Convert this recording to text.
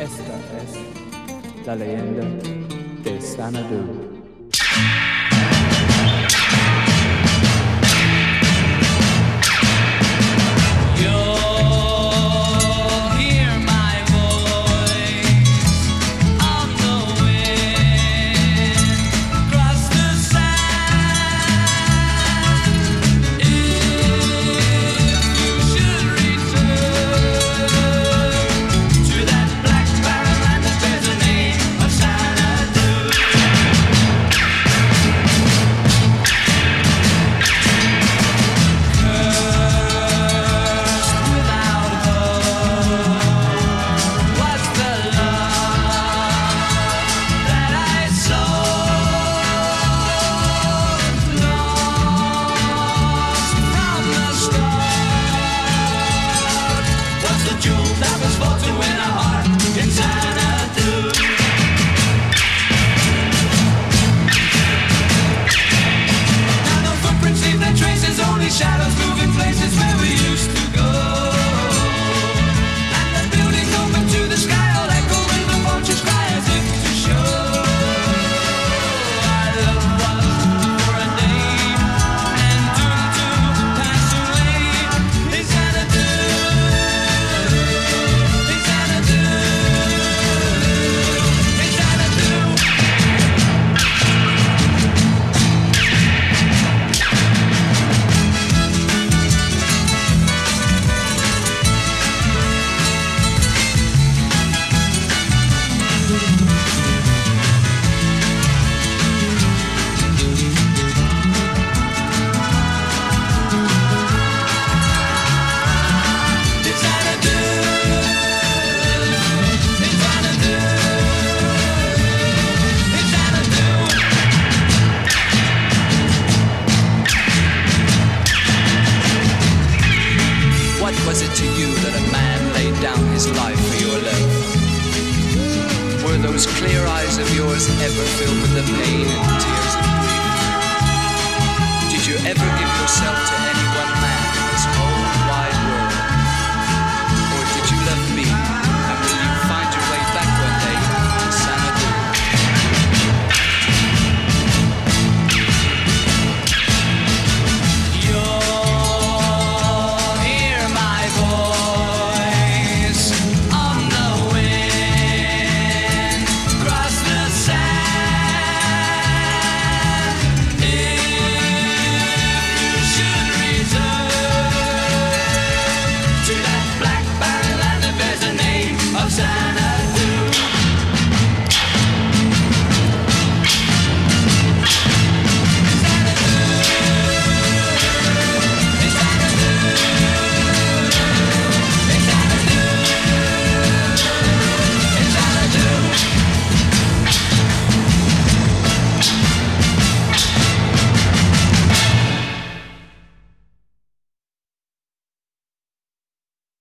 Esta es la leyenda de Xanadu. Shadows moving places where we used to go, and the buildings open to the sky, all echo when the vultures cry as if to show our love was for a day and doomed to pass away. It's Xanadu, it's Xanadu, it's Xanadu. What was it to you that a man laid down his life for your love? Were those clear eyes of yours ever filled with the pain and